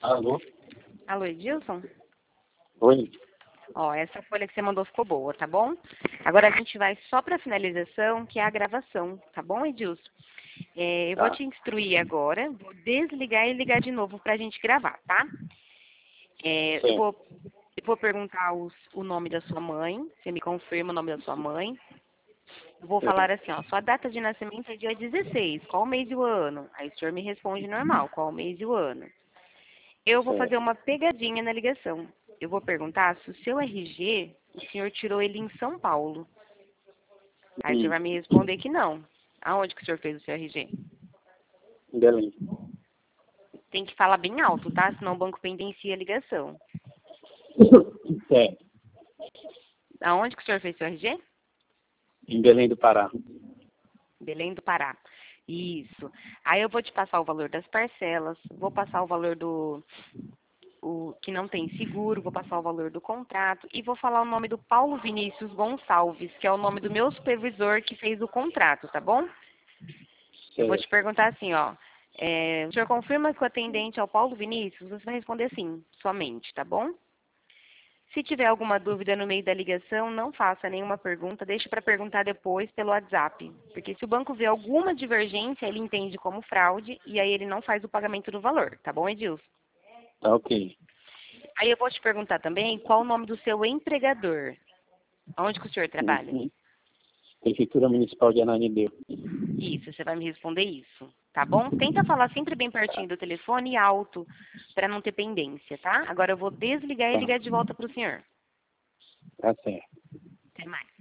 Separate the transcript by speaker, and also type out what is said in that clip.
Speaker 1: Alô?
Speaker 2: Alô, Edilson?
Speaker 1: Oi?
Speaker 2: Ó, essa folha que você mandou ficou boa, tá bom? Agora a gente vai só para finalização, que é a gravação, tá bom, Edilson? Eu vou
Speaker 1: Tá.
Speaker 2: te instruir agora, vou desligar e ligar de novo para a gente gravar, tá? Eu
Speaker 1: Certo.
Speaker 2: vou perguntar o nome da sua mãe, você me confirma o nome da sua mãe. Eu vou falar assim, ó, sua data de nascimento é dia 16, qual o mês e o ano? Aí o senhor me responde normal, qual o mês e o ano. Eu vou fazer
Speaker 1: Certo.
Speaker 2: uma pegadinha na ligação. Eu vou perguntar se o seu RG, o senhor tirou ele em São Paulo. Aí o senhor
Speaker 1: Sim.
Speaker 2: vai me responder que não. Aonde que o senhor fez o seu RG?
Speaker 1: Em Belém.
Speaker 2: Tem que falar bem alto, tá? Senão o banco pendencia a ligação.
Speaker 1: Certo.
Speaker 2: Aonde que o senhor fez o seu RG?
Speaker 1: Em Belém do Pará.
Speaker 2: Belém do Pará. Isso. Aí eu vou te passar o valor das parcelas, vou passar o valor o que não tem seguro, vou passar o valor do contrato e vou falar o nome do Paulo Vinícius Gonçalves, que é o nome do meu supervisor que fez o contrato, tá bom? Eu vou te
Speaker 1: Certo.
Speaker 2: perguntar assim, ó. O senhor confirma que o atendente é o Paulo Vinícius? Você vai responder sim, somente, tá bom? Se tiver alguma dúvida no meio da ligação, não faça nenhuma pergunta, deixe para perguntar depois pelo WhatsApp. Porque se o banco vê alguma divergência, ele entende como fraude e aí ele não faz o pagamento do valor, tá bom, Edilson?
Speaker 1: Tá ok.
Speaker 2: Aí eu vou te perguntar também qual o nome do seu empregador. Onde que o senhor trabalha?
Speaker 1: Uhum. Prefeitura Municipal de Ananindeua.
Speaker 2: Isso, você vai me responder isso, tá bom? Tenta falar sempre bem pertinho do telefone e alto, para não ter pendência, tá? Agora eu vou desligar e
Speaker 1: Tá.
Speaker 2: ligar de volta para o senhor.
Speaker 1: Tá certo.
Speaker 2: Até mais.